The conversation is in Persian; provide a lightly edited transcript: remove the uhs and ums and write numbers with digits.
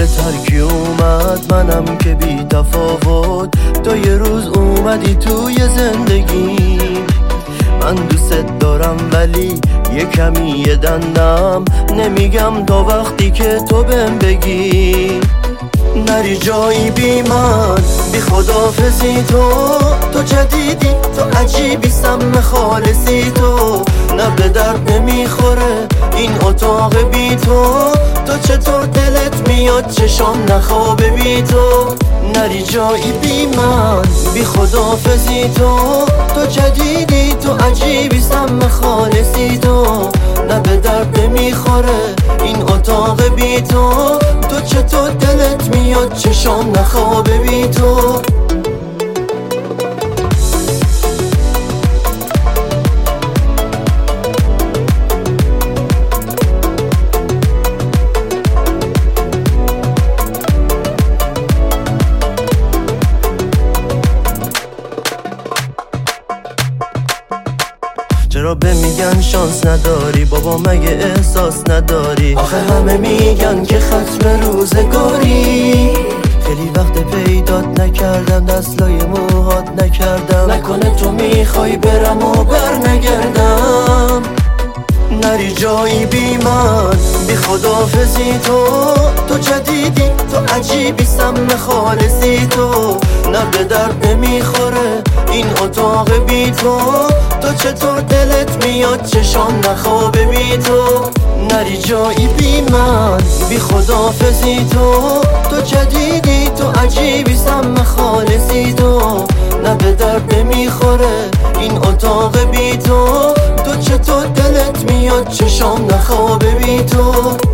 ترکی اومد، منم که بی تفاوت. تو یه روز اومدی توی زندگی، من دوست دارم ولی یه کمی یه دندم نمیگم تا وقتی که تو بهم بگی. نری جایی بی من، بی خدافزی تو جدیدی، تو عجیبی، سم خالصی تو. نه به درد نمیخوره این اتاق بی تو چطور دلت میاد چشام نخوابه بی تو. نری جایی بی من، بی خدافزی تو جدیدی، تو عجیبی، سم خالصی تو. نه به درد نمیخوره این اتاق بی تو چطور دلت میاد چشام نخوابه بی تو. چرا به میگن شانس نداری بابا، مگه احساس نداری؟ آخه همه میگن که ختم روزگاری. خیلی وقت پیدات نکردم، دستلای موهات نکردم، نکنه تو میخوای برم و برنگردم. نری جایی بی من، بی خدافزی تو جدیدی، تو عجیبی، سم خالصی تو. نه به درد نمیخوره این اتاق بی تو چطور دلت میاد چشام نخوابه بی تو. نری جایی بی من، بی خدافزی تو جدیدی، تو عجیبی، سم خالصی تو. نه به درد نمیخوره این اتاق بی تو چطور دلت میاد چشام نخوابه بی تو.